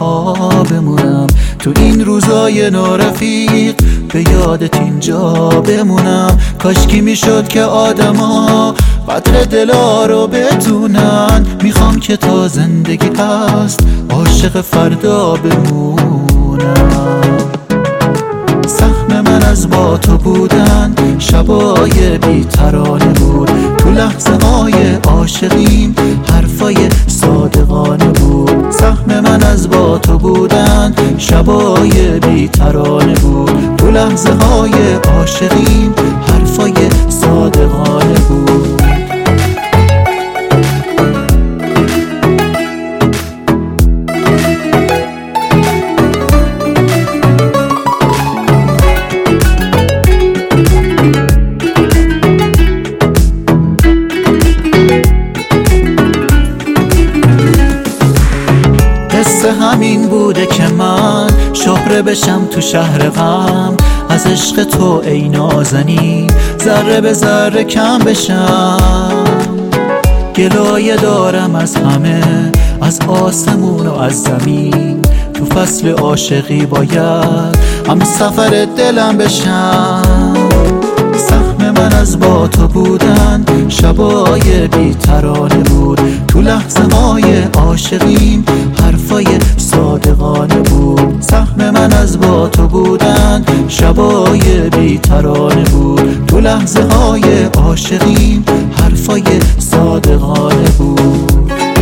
تنها بمونم تو این روزای نارفیق، به یادت اینجا بمونم. کاشکی میشد که آدما قدر دلا رو بدونن. میخوام که تا زندگی هست عاشق فردا بمونم. سهم من از با تو بودن شبای بی‌ترانه بود، تو لحظه های عاشقیم حرفای صادقانه بود. سهم من از با تو بودن شبای بی‌ترانه بود، تو لحظه های عاشقیم حرفای صادقانه بود. همین بوده که من شهره بشم تو شهر غم، از عشق تو ای نازنین ذره به ذره کم بشم. گلایه دارم از همه، از آسمون و از زمین، تو فصل عاشقی باید هم سفر دلم بشم. سهم من از با تو بودن شبای بی‌ترانه بود، تو لحظه های عاشقیم حرفای صادقانه بود. سهم من از با تو بودن شبای بی‌ترانه بود، تو لحظه های عاشقیم حرفای صادقانه بود.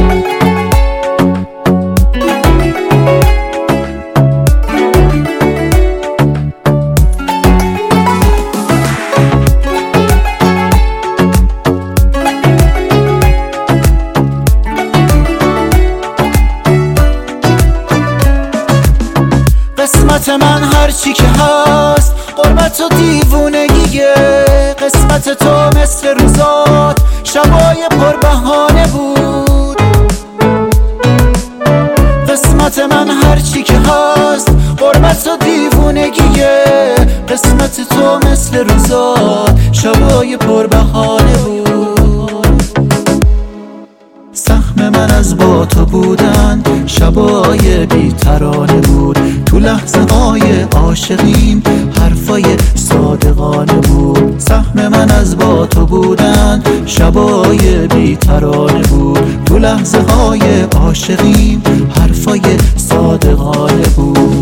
قسمت من هرچی که هست غربت و دیوونگیه، قسمت تو مثل روزات شبای پربهانه بود. قسمت من هرچی که هست غربت و دیوونگیه، قسمت تو مثل روزات شبای پربهانه بود. سهم من از با تو بودن شبای بی‌ترانه بود، تو لحظه های عاشقیم حرفای صادقانه بود. سهم من از با تو بودن شبای بی‌ترانه بود، تو لحظه های عاشقیم حرفای صادقانه بود.